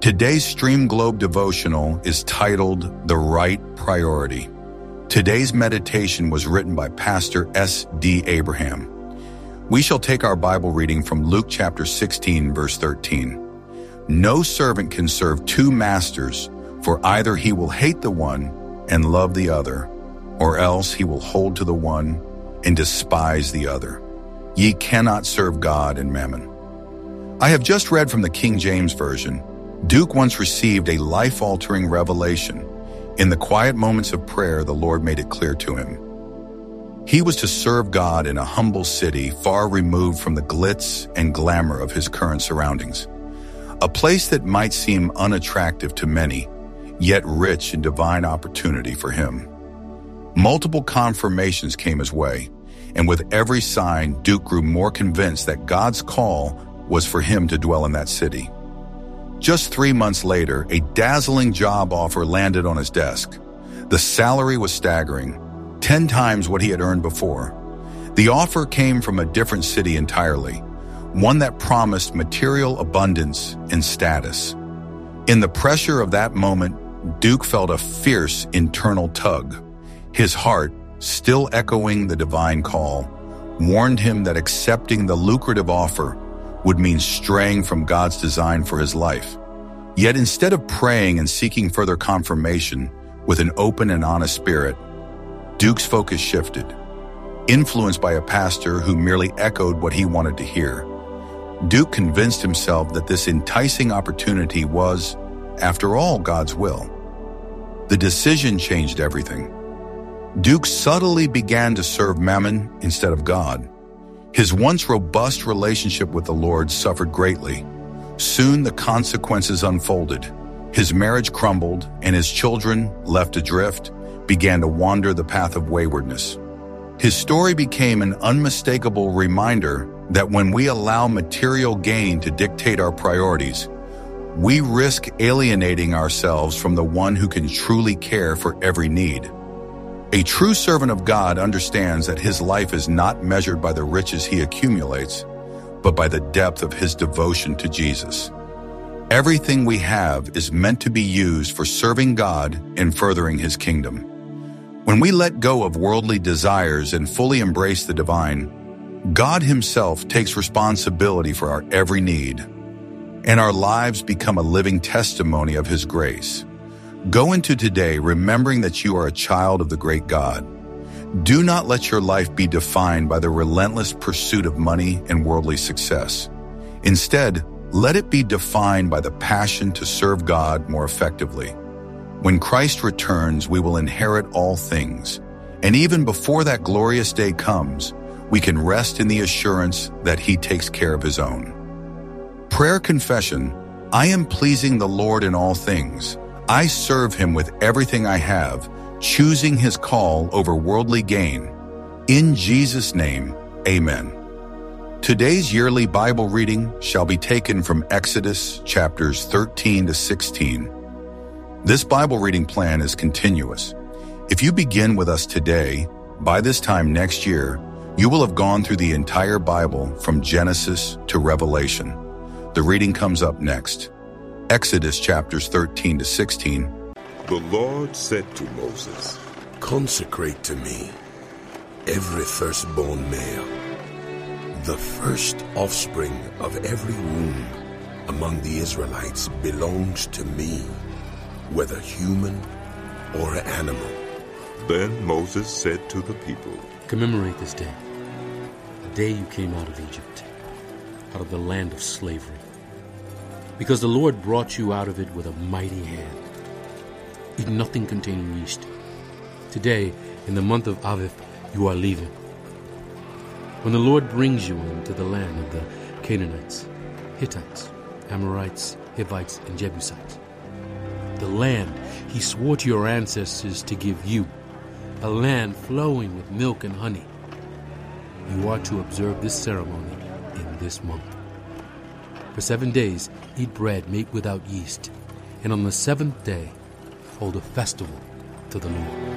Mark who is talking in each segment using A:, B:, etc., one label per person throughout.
A: Today's Stream Globe devotional is titled The Right Priority. Today's meditation was written by Pastor S.D. Abraham. We shall take our Bible reading from Luke chapter 16, verse 13. No servant can serve two masters, for either he will hate the one and love the other, or else he will hold to the one and despise the other. Ye cannot serve God and mammon. I have just read from the King James Version. Duke once received a life-altering revelation. In the quiet moments of prayer, the Lord made it clear to him. He was to serve God in a humble city far removed from the glitz and glamour of his current surroundings. A place that might seem unattractive to many, yet rich in divine opportunity for him. Multiple confirmations came his way, and with every sign, Duke grew more convinced that God's call was for him to dwell in that city. Just 3 months later, a dazzling job offer landed on his desk. The salary was staggering, 10 times what he had earned before. The offer came from a different city entirely, one that promised material abundance and status. In the pressure of that moment, Duke felt a fierce internal tug. His heart, still echoing the divine call, warned him that accepting the lucrative offer would mean straying from God's design for his life. Yet instead of praying and seeking further confirmation with an open and honest spirit, Duke's focus shifted. Influenced by a pastor who merely echoed what he wanted to hear, Duke convinced himself that this enticing opportunity was, after all, God's will. The decision changed everything. Duke subtly began to serve Mammon instead of God. His once robust relationship with the Lord suffered greatly. Soon the consequences unfolded. His marriage crumbled, and his children, left adrift, began to wander the path of waywardness. His story became an unmistakable reminder that when we allow material gain to dictate our priorities, we risk alienating ourselves from the one who can truly care for every need. A true servant of God understands that his life is not measured by the riches he accumulates, but by the depth of his devotion to Jesus. Everything we have is meant to be used for serving God and furthering his kingdom. When we let go of worldly desires and fully embrace the divine, God himself takes responsibility for our every need, and our lives become a living testimony of his grace. Go into today remembering that you are a child of the great God. Do not let your life be defined by the relentless pursuit of money and worldly success. Instead, let it be defined by the passion to serve God more effectively. When Christ returns, we will inherit all things. And even before that glorious day comes, we can rest in the assurance that he takes care of his own. Prayer confession: I am pleasing the Lord in all things. I serve him with everything I have, choosing his call over worldly gain. In Jesus' name, amen. Today's yearly Bible reading shall be taken from Exodus chapters 13 to 16. This Bible reading plan is continuous. If you begin with us today, by this time next year, you will have gone through the entire Bible from Genesis to Revelation. The reading comes up next. Exodus chapters 13 to 16.
B: The Lord said to Moses,
C: Consecrate to me every firstborn male, the first offspring of every womb among the Israelites belongs to me, whether human or animal.
B: Then Moses said to the people,
D: Commemorate this day, the day you came out of Egypt, out of the land of slavery. Because the Lord brought you out of it with a mighty hand. Eat nothing containing yeast. Today, in the month of Aviv, you are leaving. When the Lord brings you into the land of the Canaanites, Hittites, Amorites, Hivites, and Jebusites, the land he swore to your ancestors to give you, a land flowing with milk and honey, you are to observe this ceremony in this month. For 7 days, eat bread made without yeast, and on the 7th day, hold a festival to the Lord.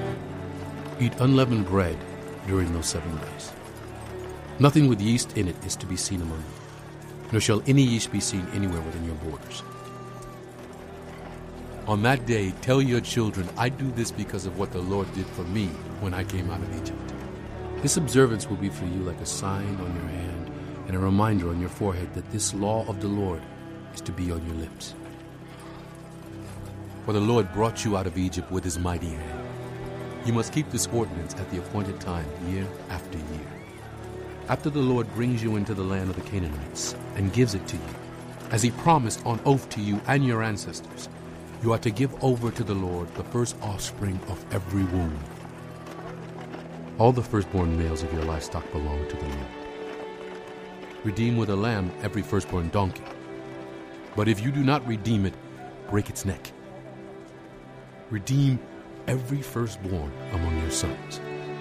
D: Eat unleavened bread during those 7 days. Nothing with yeast in it is to be seen among you, nor shall any yeast be seen anywhere within your borders. On that day, tell your children, I do this because of what the Lord did for me when I came out of Egypt. This observance will be for you like a sign on your hand and a reminder on your forehead that this law of the Lord is to be on your lips. For the Lord brought you out of Egypt with his mighty hand. You must keep this ordinance at the appointed time, year after year. After the Lord brings you into the land of the Canaanites and gives it to you, as he promised on oath to you and your ancestors, you are to give over to the Lord the first offspring of every womb. All the firstborn males of your livestock belong to the Lord. Redeem with a lamb every firstborn donkey. But if you do not redeem it, break its neck. Redeem every firstborn among your sons.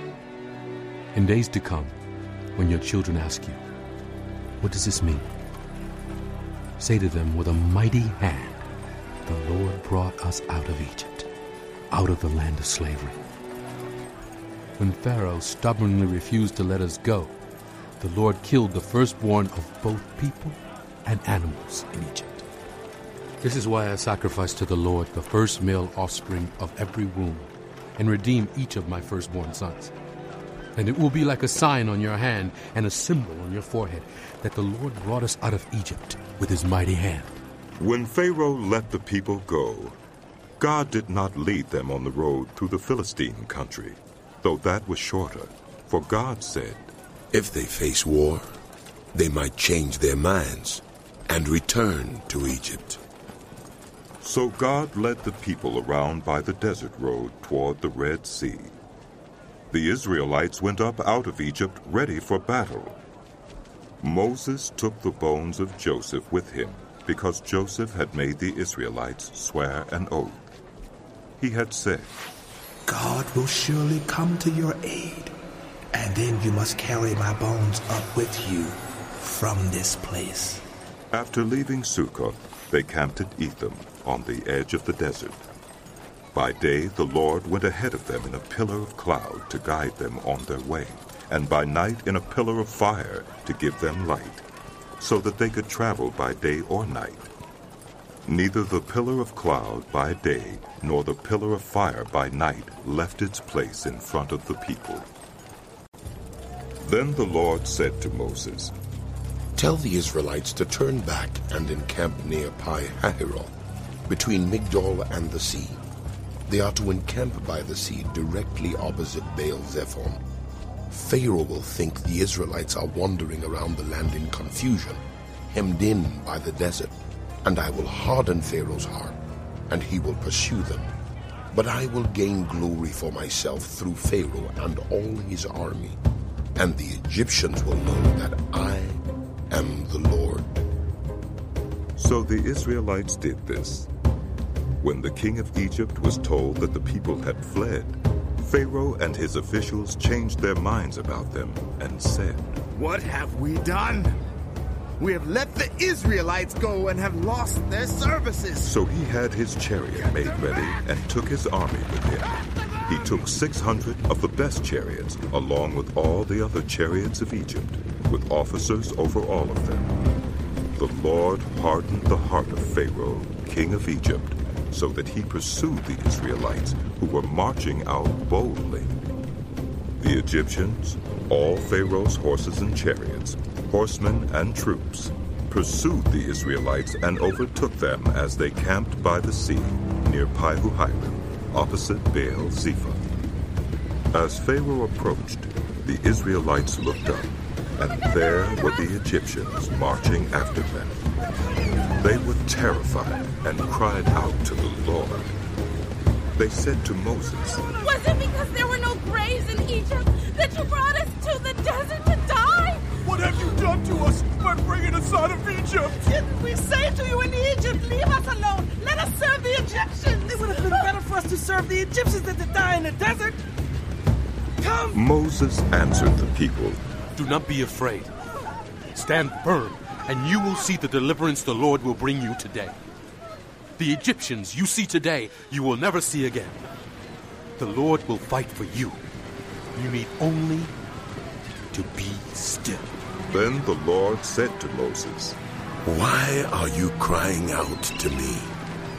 D: In days to come, when your children ask you, what does this mean? Say to them, with a mighty hand, the Lord brought us out of Egypt, out of the land of slavery. When Pharaoh stubbornly refused to let us go, the Lord killed the firstborn of both people and animals in Egypt. This is why I sacrifice to the Lord the first male offspring of every womb, and redeem each of my firstborn sons. And it will be like a sign on your hand and a symbol on your forehead that the Lord brought us out of Egypt with his mighty hand.
B: When Pharaoh let the people go, God did not lead them on the road through the Philistine country, though that was shorter. For God said,
C: if they face war, they might change their minds and return to Egypt.
B: So God led the people around by the desert road toward the Red Sea. The Israelites went up out of Egypt ready for battle. Moses took the bones of Joseph with him, because Joseph had made the Israelites swear an oath. He had said,
E: God will surely come to your aid, and then you must carry my bones up with you from this place.
B: After leaving Succoth, they camped at Etham on the edge of the desert. By day the Lord went ahead of them in a pillar of cloud to guide them on their way, and by night in a pillar of fire to give them light, so that they could travel by day or night. Neither the pillar of cloud by day nor the pillar of fire by night left its place in front of the people. Then the Lord said to Moses,
C: Tell the Israelites to turn back and encamp near Pi-hahiroth, between Migdol and the sea. They are to encamp by the sea directly opposite Baal-zephon. Pharaoh will think the Israelites are wandering around the land in confusion, hemmed in by the desert, and I will harden Pharaoh's heart, and he will pursue them. But I will gain glory for myself through Pharaoh and all his army, and the Egyptians will know that I am the Lord.
B: So the Israelites did this. When the king of Egypt was told that the people had fled, Pharaoh and his officials changed their minds about them and said,
F: What have we done? We have let the Israelites go and have lost their services.
B: So he had his chariot made ready and took his army with him. He took 600 of the best chariots, along with all the other chariots of Egypt, with officers over all of them. The Lord hardened the heart of Pharaoh, king of Egypt, so that he pursued the Israelites, who were marching out boldly. The Egyptians, all Pharaoh's horses and chariots, horsemen and troops, pursued the Israelites and overtook them as they camped by the sea near Pi-hahiroth, opposite Baal-zephon. As Pharaoh approached, the Israelites looked up, and there were the Egyptians marching after them. They were terrified and cried out to the Lord. They said to Moses,
G: Was it because there were no graves in Egypt that you brought us to the desert to die?
F: What have you done to us by bringing us out of Egypt?
H: Didn't we say to you in Egypt, leave us alone, let us serve the Egyptians? It would have been better for us to serve the Egyptians than to die in the desert. Come!
B: Moses answered the people,
D: Do not be afraid. Stand firm, and you will see the deliverance the Lord will bring you today. The Egyptians you see today, you will never see again. The Lord will fight for you. You need only to be still.
B: Then the Lord said to Moses,
C: Why are you crying out to me?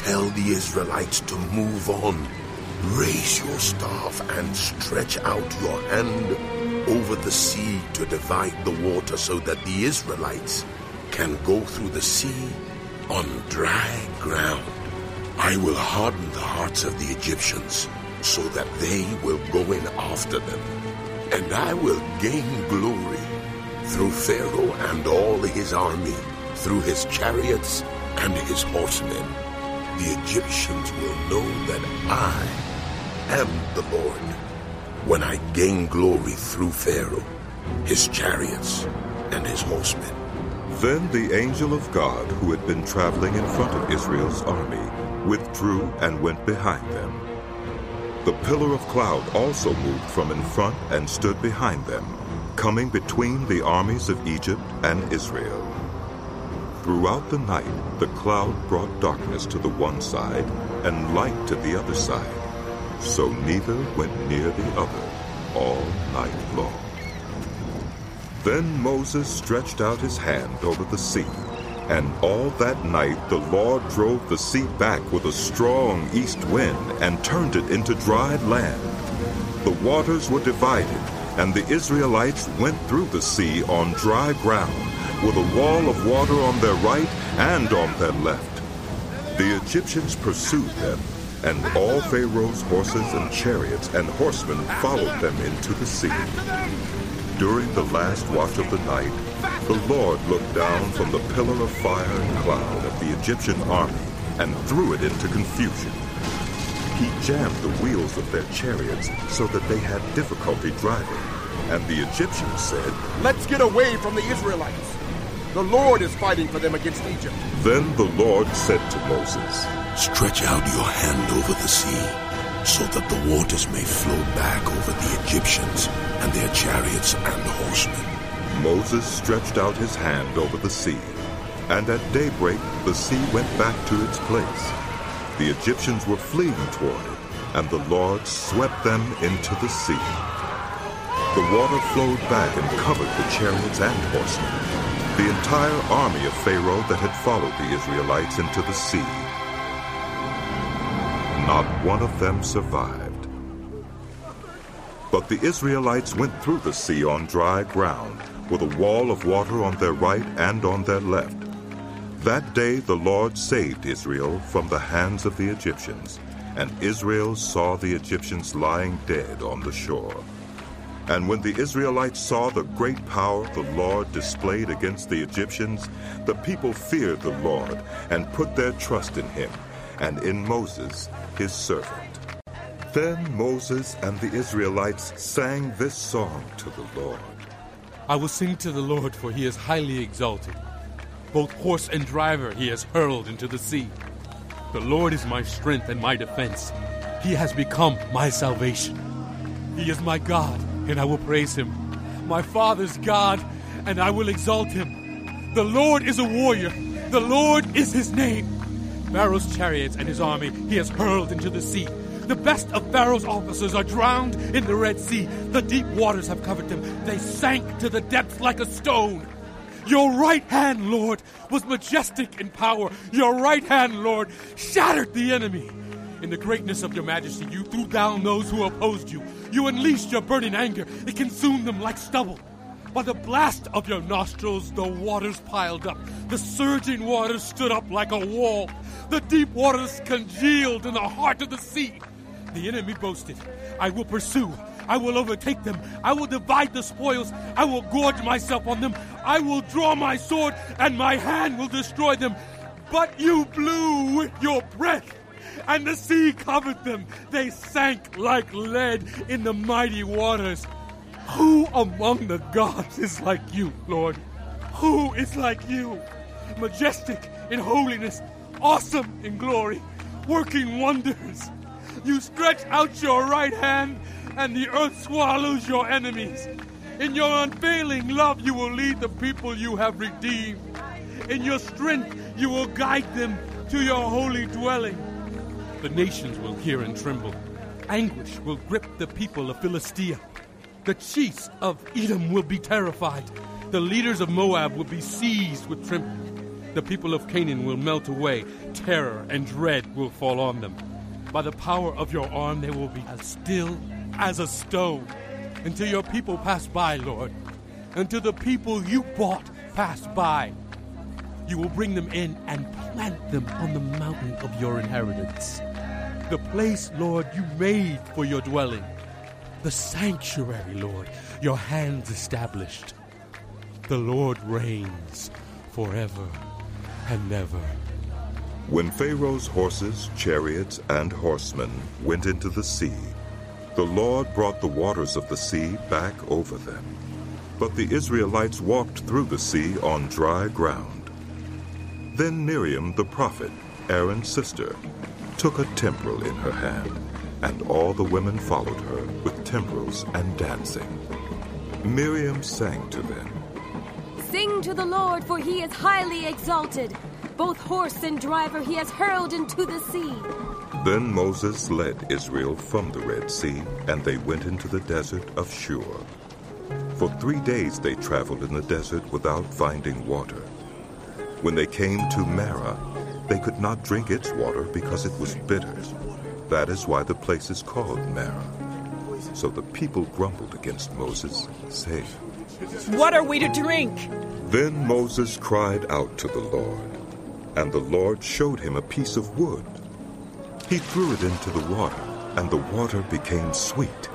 C: tell the Israelites to move on. Raise your staff and stretch out your hand over the sea to divide the water so that the Israelites can go through the sea on dry ground. I will harden the hearts of the Egyptians so that they will go in after them, and I will gain glory through Pharaoh and all his army, through his chariots and his horsemen. The Egyptians will know that I am the Lord when I gain glory through Pharaoh, his chariots, and his horsemen.
B: Then the angel of God, who had been traveling in front of Israel's army, withdrew and went behind them. The pillar of cloud also moved from in front and stood behind them, coming between the armies of Egypt and Israel. Throughout the night, the cloud brought darkness to the one side and light to the other side, so neither went near the other all night long. Then Moses stretched out his hand over the sea, and all that night the Lord drove the sea back with a strong east wind and turned it into dry land. The waters were divided, and the Israelites went through the sea on dry ground, with a wall of water on their right and on their left. The Egyptians pursued them, and all Pharaoh's horses and chariots and horsemen followed them into the sea. During the last watch of the night, the Lord looked down from the pillar of fire and cloud at the Egyptian army and threw it into confusion. He jammed the wheels of their chariots so that they had difficulty driving, and the Egyptians said,
I: "Let's get away from the Israelites. The Lord is fighting for them against Egypt."
B: Then the Lord said to Moses,
C: "Stretch out your hand over the sea, so that the waters may flow back over the Egyptians and their chariots and horsemen."
B: Moses stretched out his hand over the sea, and at daybreak the sea went back to its place. The Egyptians were fleeing toward it, and the Lord swept them into the sea. The water flowed back and covered the chariots and horsemen, the entire army of Pharaoh that had followed the Israelites into the sea. Not one of them survived. But the Israelites went through the sea on dry ground, with a wall of water on their right and on their left. That day the Lord saved Israel from the hands of the Egyptians, and Israel saw the Egyptians lying dead on the shore. And when the Israelites saw the great power the Lord displayed against the Egyptians, the people feared the Lord and put their trust in him and in Moses, his servant. Then Moses and the Israelites sang this song to the Lord.
D: I will sing to the Lord, for he is highly exalted. Both horse and driver he has hurled into the sea. The Lord is my strength and my defense. He has become my salvation. He is my God, and I will praise him. My father's God, and I will exalt him. The Lord is a warrior. The Lord is his name. Pharaoh's chariots and his army he has hurled into the sea. The best of Pharaoh's officers are drowned in the Red Sea. The deep waters have covered them. They sank to the depths like a stone. Your right hand, Lord, was majestic in power. Your right hand, Lord, shattered the enemy. In the greatness of your majesty, you threw down those who opposed you. You unleashed your burning anger. It consumed them like stubble. By the blast of your nostrils, the waters piled up. The surging waters stood up like a wall. The deep waters congealed in the heart of the sea. The enemy boasted, I will pursue. I will overtake them. I will divide the spoils. I will gorge myself on them. I will draw my sword, and my hand will destroy them. But you blew with your breath, and the sea covered them. They sank like lead in the mighty waters. Who among the gods is like you, Lord? Who is like you? Majestic in holiness, awesome in glory, working wonders. You stretch out your right hand, and the earth swallows your enemies. In your unfailing love, you will lead the people you have redeemed. In your strength, you will guide them to your holy dwelling. The nations will hear and tremble. Anguish will grip the people of Philistia. The chiefs of Edom will be terrified. The leaders of Moab will be seized with trembling. The people of Canaan will melt away. Terror and dread will fall on them. By the power of your arm, they will be as still as a stone. Until your people pass by, Lord. Until the people you bought pass by. You will bring them in and plant them on the mountain of your inheritance. The place, Lord, you made for your dwelling. The sanctuary, Lord, your hands established. The Lord reigns forever and ever.
B: When Pharaoh's horses, chariots, and horsemen went into the sea, the Lord brought the waters of the sea back over them. But the Israelites walked through the sea on dry ground. Then Miriam the prophet, Aaron's sister, took a timbrel in her hand, and all the women followed her with timbrels and dancing. Miriam sang to them,
J: "Sing to the Lord, for he is highly exalted. Both horse and driver he has hurled into the sea."
B: Then Moses led Israel from the Red Sea, and they went into the desert of Shur. For 3 days they traveled in the desert without finding water. When they came to Marah, they could not drink its water because it was bitter. That is why the place is called Marah. So the people grumbled against Moses, saying,
H: "What are we to drink?"
B: Then Moses cried out to the Lord, and the Lord showed him a piece of wood. He threw it into the water, and the water became sweet.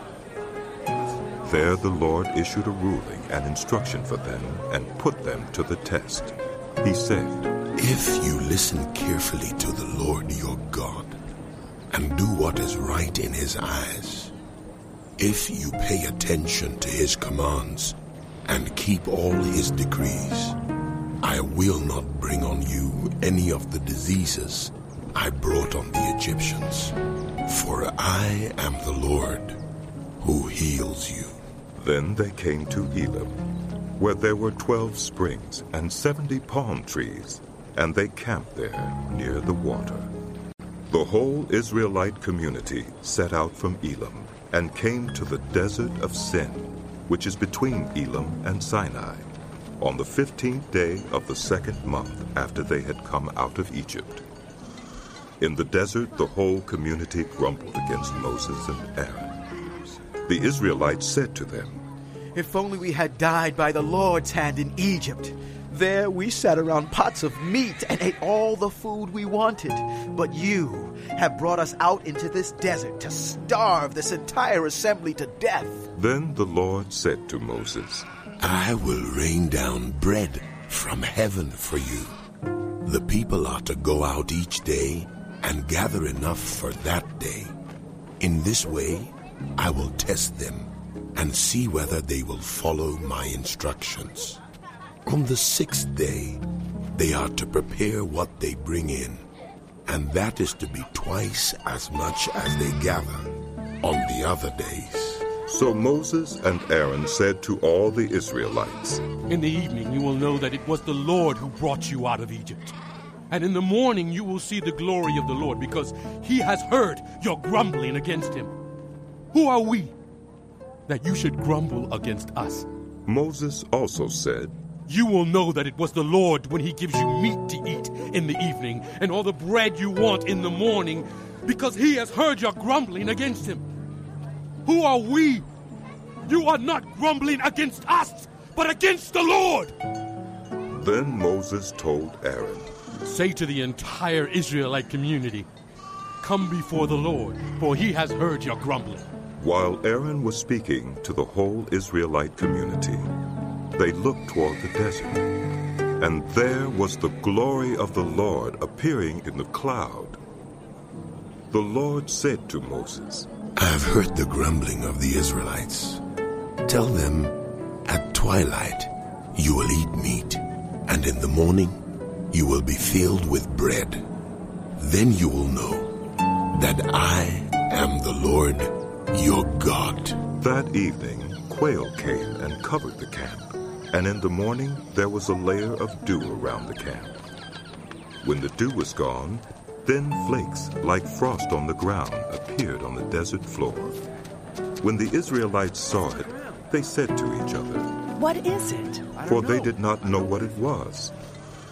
B: There the Lord issued a ruling and instruction for them and put them to the test. He said,
C: "If you listen carefully to the Lord your God and do what is right in his eyes, if you pay attention to his commands and keep all his decrees, I will not bring on you any of the diseases I brought on the Egyptians, for I am the Lord who heals you."
B: Then they came to Elim, where there were 12 springs and 70 palm trees, and they camped there near the water. The whole Israelite community set out from Elim and came to the desert of Sin, which is between Elim and Sinai, on the 15th day of the 2nd month after they had come out of Egypt. In the desert, the whole community grumbled against Moses and Aaron. The Israelites said to them,
F: "If only we had died by the Lord's hand in Egypt. There we sat around pots of meat and ate all the food we wanted. But you have brought us out into this desert to starve this entire assembly to death."
B: Then the Lord said to Moses,
C: "I will rain down bread from heaven for you. The people are to go out each day and gather enough for that day. In this way, I will test them and see whether they will follow my instructions. On the 6th day, they are to prepare what they bring in, and that is to be twice as much as they gather on the other days."
B: So Moses and Aaron said to all the Israelites,
D: In the evening you will know that it was the Lord who brought you out of Egypt. And in the morning you will see the glory of the Lord, because he has heard your grumbling against him. Who are we that you should grumble against us?
B: Moses also said,
D: You will know that it was the Lord when he gives you meat to eat in the evening and all the bread you want in the morning, because he has heard your grumbling against him. Who are we? You are not grumbling against us, but against the Lord."
B: Then Moses told Aaron,
D: Say to the entire Israelite community, Come before the Lord, for he has heard your grumbling.
B: While Aaron was speaking to the whole Israelite community, they looked toward the desert, and there was the glory of the Lord appearing in the cloud. The Lord said to Moses,
C: "I have heard the grumbling of the Israelites. Tell them, at twilight you will eat meat, and in the morning you will be filled with bread. Then you will know that I am the Lord your God."
B: That evening, quail came and covered the camp, and in the morning there was a layer of dew around the camp. When the dew was gone, thin flakes like frost on the ground appeared on the desert floor. When the Israelites saw it, they said to each other,
H: "What is it?"
B: For they did not know what it was.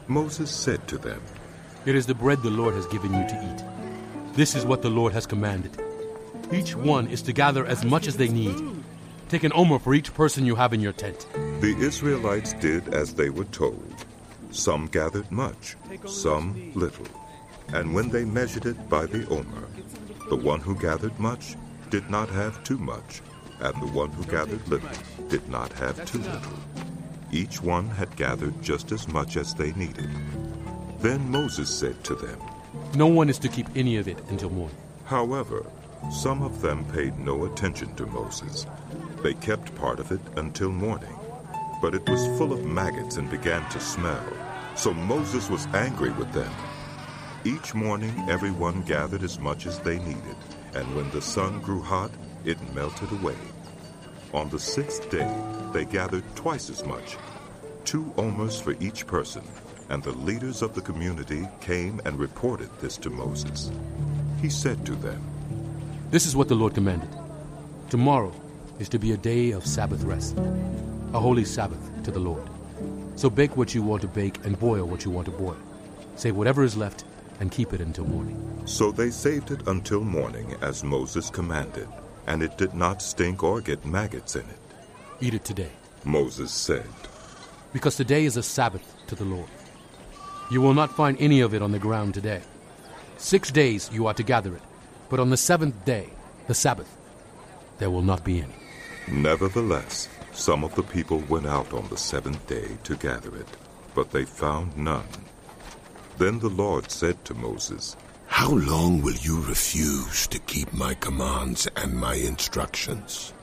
B: Moses said to them,
D: It is the bread the Lord has given you to eat. This is what the Lord has commanded. Each one is to gather as much as they need. Take an omer for each person you have in your tent.
B: The Israelites did as they were told. Some gathered much, some little. And when they measured it by the omer, the one who gathered much did not have too much, and the one who gathered little did not have too little. Each one had gathered just as much as they needed. Then Moses said to them,
D: No one is to keep any of it until morning.
B: However, some of them paid no attention to Moses. They kept part of it until morning. But it was full of maggots and began to smell. So Moses was angry with them. Each morning everyone gathered as much as they needed, and when the sun grew hot, it melted away. On the 6th day they gathered twice as much, 2 omers for each person, and the leaders of the community came and reported this to Moses. He said to them,
D: This is what the Lord commanded. Tomorrow is to be a day of Sabbath rest, a holy Sabbath to the Lord. So bake what you want to bake and boil what you want to boil. Save whatever is left and keep it until morning.
B: So they saved it until morning as Moses commanded, and it did not stink or get maggots in it.
D: Eat it today,
B: Moses said,
D: because today is a Sabbath to the Lord. You will not find any of it on the ground today. 6 days you are to gather it, but on the 7th day, the Sabbath, there will not be any.
B: Nevertheless, some of the people went out on the 7th day to gather it, but they found none. Then the Lord said to Moses,
C: How long will you refuse to keep my commands and my instructions?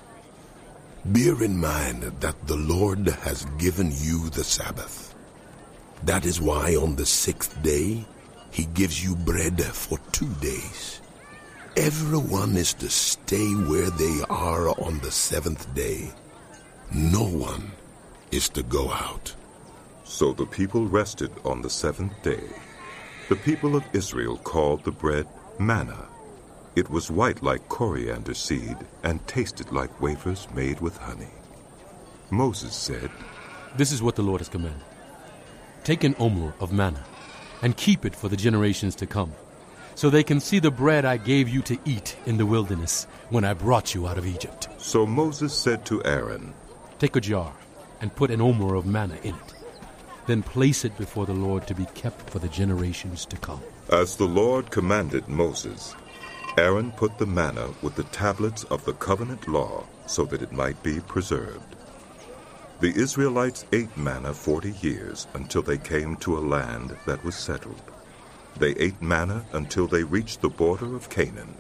C: Bear in mind that the Lord has given you the Sabbath. That is why on the 6th day, he gives you bread for 2 days. Everyone is to stay where they are on the 7th day. No one is to go out.
B: So the people rested on the 7th day. The people of Israel called the bread manna. It was white like coriander seed and tasted like wafers made with honey. Moses said,
D: This is what the Lord has commanded. Take an omer of manna and keep it for the generations to come, so they can see the bread I gave you to eat in the wilderness when I brought you out of Egypt.
B: So Moses said to Aaron,
D: Take a jar and put an omer of manna in it. Then place it before the Lord to be kept for the generations to come.
B: As the Lord commanded Moses, Aaron put the manna with the tablets of the covenant law so that it might be preserved. The Israelites ate manna 40 years until they came to a land that was settled. They ate manna until they reached the border of Canaan.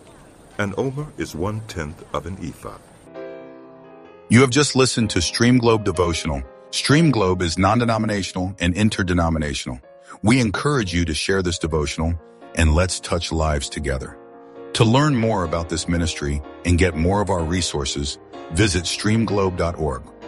B: An omer is 1/10 of an ephah.
A: You have just listened to Stream Globe Devotional. Stream Globe is non-denominational and interdenominational. We encourage you to share this devotional and let's touch lives together. To learn more about this ministry and get more of our resources, visit streamglobe.org.